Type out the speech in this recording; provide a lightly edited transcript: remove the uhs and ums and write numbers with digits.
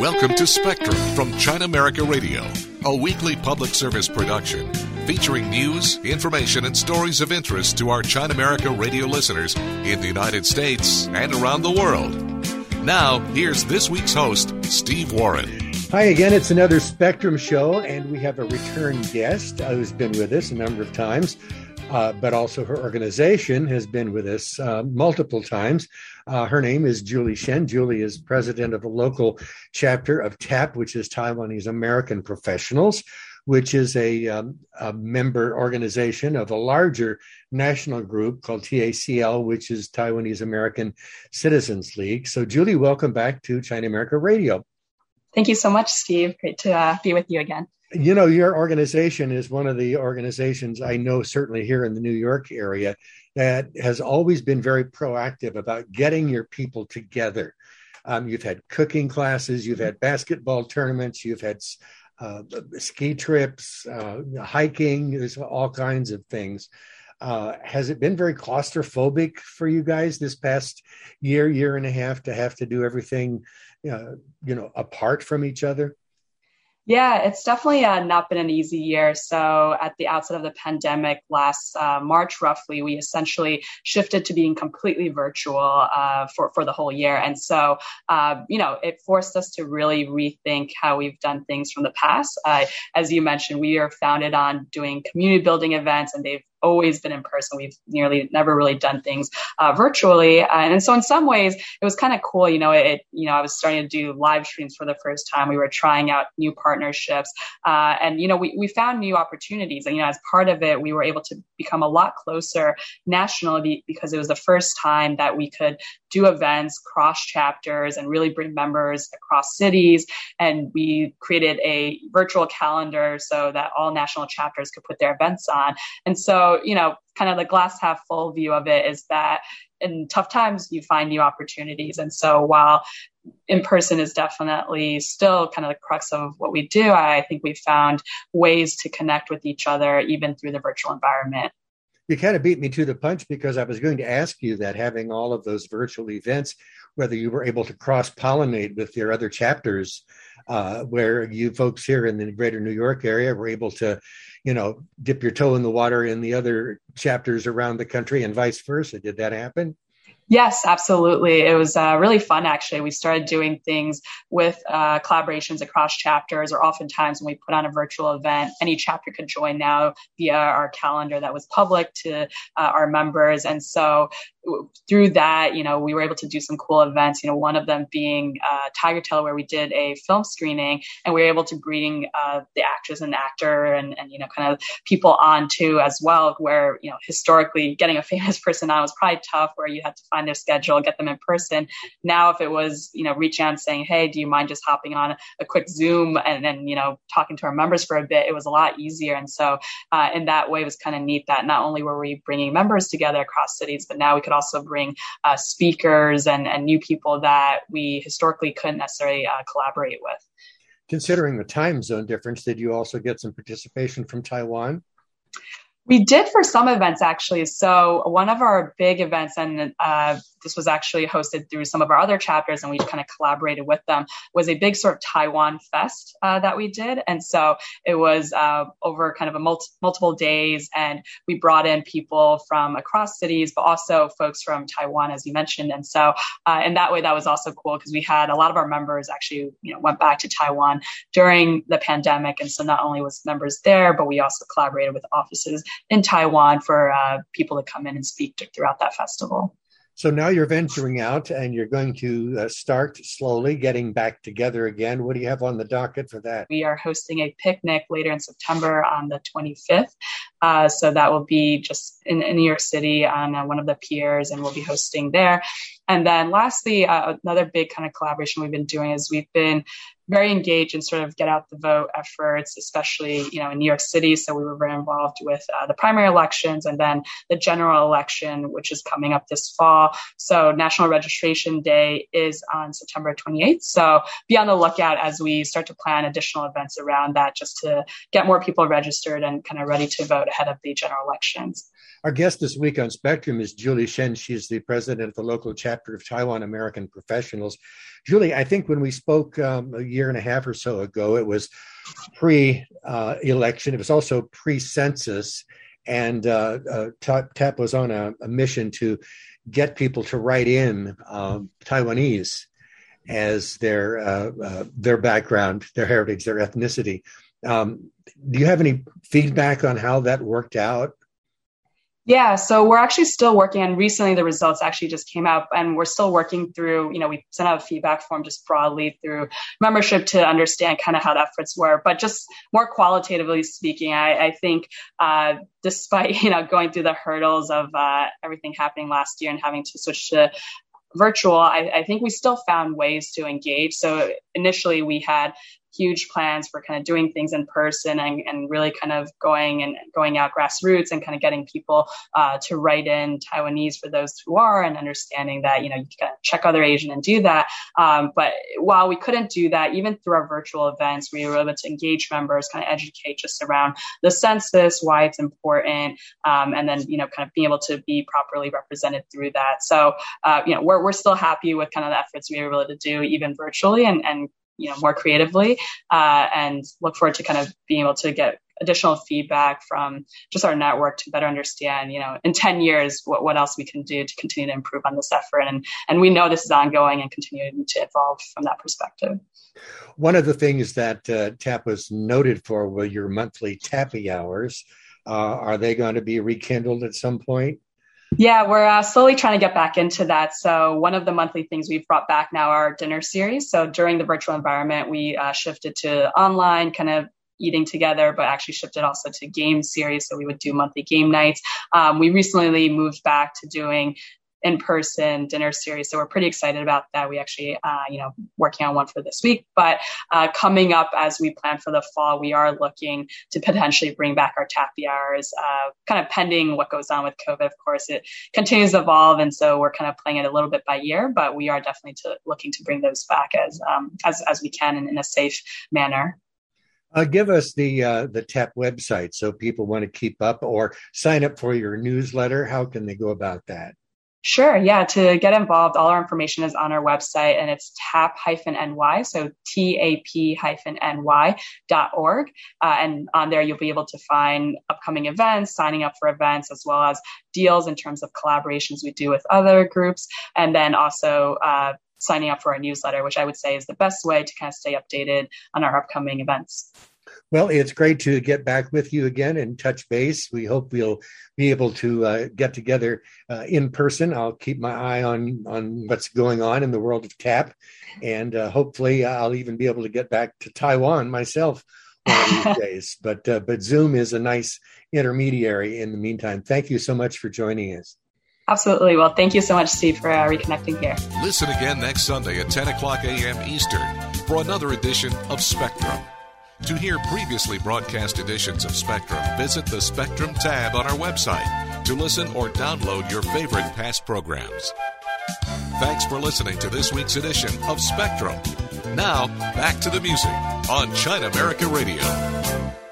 Welcome to Spectrum from China America Radio, a weekly public service production featuring news, information, and stories of interest to our China America Radio listeners in the United States and around the world. Now, here's this week's host, Steve Warren. Hi again, it's another Spectrum show, and we have a return guest who's been with us a number of times, but also her organization has been with us multiple times. Her name is Julie Shen. Julie is president of the local chapter of TAP, which is Taiwanese American Professionals, which is a member organization of a larger national group called TACL, which is Taiwanese American Citizens League. So, Julie, welcome back to China America Radio. Thank you so much, Steve. Great to be with you again. You know, your organization is one of the organizations I know, certainly here in the New York area, that has always been very proactive about getting your people together. You've had cooking classes, you've had basketball tournaments, you've had ski trips, hiking, there's all kinds of things. Has it been very claustrophobic for you guys this past year and a half to have to do everything, apart from each other? Yeah, it's definitely not been an easy year. So at the outset of the pandemic last March, roughly, we essentially shifted to being completely virtual for the whole year. And so, it forced us to really rethink how we've done things from the past. As you mentioned, we are founded on doing community building events, and they've always been in person. We've nearly never really done things virtually. And so in some ways, it was kind of cool. I was starting to do live streams for the first time. We were trying out new partnerships. And we found new opportunities. And, as part of it, we were able to become a lot closer nationally because it was the first time that we could do events, cross chapters, and really bring members across cities. And we created a virtual calendar so that all national chapters could put their events on. And so, kind of the glass half full view of it is that in tough times, you find new opportunities. And so while in person is definitely still kind of the crux of what we do, I think we've found ways to connect with each other, even through the virtual environment. You kind of beat me to the punch because I was going to ask you that, having all of those virtual events, whether you were able to cross-pollinate with your other chapters, where you folks here in the greater New York area were able to, dip your toe in the water in the other chapters around the country and vice versa. Did that happen? Yes, absolutely. It was really fun, actually. We started doing things with collaborations across chapters, or oftentimes when we put on a virtual event, any chapter could join now via our calendar that was public to our members. And so through that, we were able to do some cool events, one of them being Tiger Tail, where we did a film screening, and we were able to bring the actress and actor and kind of people on too as well, where, historically getting a famous person on was probably tough, where you had to find their schedule, get them in person. Now, if it was, reaching out and saying, hey, do you mind just hopping on a quick Zoom and then, talking to our members for a bit, it was a lot easier. And so in that way, it was kind of neat that not only were we bringing members together across cities, but now we could also bring speakers and new people that we historically couldn't necessarily collaborate with. Considering the time zone difference, did you also get some participation from Taiwan? We did for some events, actually. So one of our big events, and this was actually hosted through some of our other chapters, and we kind of collaborated with them, was a big sort of Taiwan fest that we did. And so it was over kind of multiple days, and we brought in people from across cities, but also folks from Taiwan, as you mentioned. And so in that way, that was also cool because we had a lot of our members actually, went back to Taiwan during the pandemic. And so not only was members there, but we also collaborated with offices in Taiwan for people to come in and speak throughout that festival. So now you're venturing out and you're going to start slowly getting back together again. What do you have on the docket for that? We are hosting a picnic later in September on the 25th. So that will be just in New York City on one of the piers, and we'll be hosting there. And then lastly, another big kind of collaboration we've been doing is we've been very engaged in sort of get out the vote efforts, especially, in New York City. So we were very involved with the primary elections and then the general election, which is coming up this fall. So National Registration Day is on September 28th. So be on the lookout as we start to plan additional events around that, just to get more people registered and kind of ready to vote ahead of the general elections. Our guest this week on Spectrum is Julie Shen. She's the president of the local chapter of Taiwan American Professionals. Julie, I think when we spoke a year and a half or so ago, it was pre-election. It was also pre-census. And TAP was on a mission to get people to write in Taiwanese as their background, their heritage, their ethnicity. Do you have any feedback on how that worked out? Yeah, so we're actually still working, and recently the results actually just came out, and we're still working through, we sent out a feedback form just broadly through membership to understand kind of how the efforts were. But just more qualitatively speaking, I think despite, going through the hurdles of everything happening last year and having to switch to virtual, I think we still found ways to engage. So initially we had huge plans for kind of doing things in person and really kind of going out grassroots and kind of getting people to write in Taiwanese for those who are, and understanding that, you can check other Asian and do that. But while we couldn't do that, even through our virtual events, we were able to engage members, kind of educate just around the census, why it's important, and then, kind of being able to be properly represented through that. So, we're still happy with kind of the efforts we were able to do even virtually and more creatively, and look forward to kind of being able to get additional feedback from just our network to better understand, in 10 years, what else we can do to continue to improve on this effort. And we know this is ongoing and continuing to evolve from that perspective. One of the things that TAP was noted for were your monthly Tappy hours. Are they going to be rekindled at some point? Yeah, we're slowly trying to get back into that. So one of the monthly things we've brought back now are our dinner series. So during the virtual environment, we shifted to online kind of eating together, but actually shifted also to game series. So we would do monthly game nights. We recently moved back to doing in-person dinner series. So we're pretty excited about that. We actually, working on one for this week, but coming up as we plan for the fall, we are looking to potentially bring back our Tappy hours, kind of pending what goes on with COVID. Of course, it continues to evolve. And so we're kind of playing it a little bit by year, but we are definitely looking to bring those back as we can in a safe manner. Give us the TAP website so people want to keep up or sign up for your newsletter. How can they go about that? Sure. Yeah. To get involved, all our information is on our website, and it's tap-ny, so tap-ny.org. And on there, you'll be able to find upcoming events, signing up for events, as well as deals in terms of collaborations we do with other groups. And then also signing up for our newsletter, which I would say is the best way to kind of stay updated on our upcoming events. Well, it's great to get back with you again and touch base. We hope we'll be able to get together in person. I'll keep my eye on what's going on in the world of TAP, and hopefully I'll even be able to get back to Taiwan myself one of these days. But Zoom is a nice intermediary in the meantime. Thank you so much for joining us. Absolutely. Well, thank you so much, Steve, for reconnecting here. Listen again next Sunday at 10 o'clock a.m. Eastern for another edition of Spectrum. To hear previously broadcast editions of Spectrum, visit the Spectrum tab on our website to listen or download your favorite past programs. Thanks for listening to this week's edition of Spectrum. Now, back to the music on China America Radio.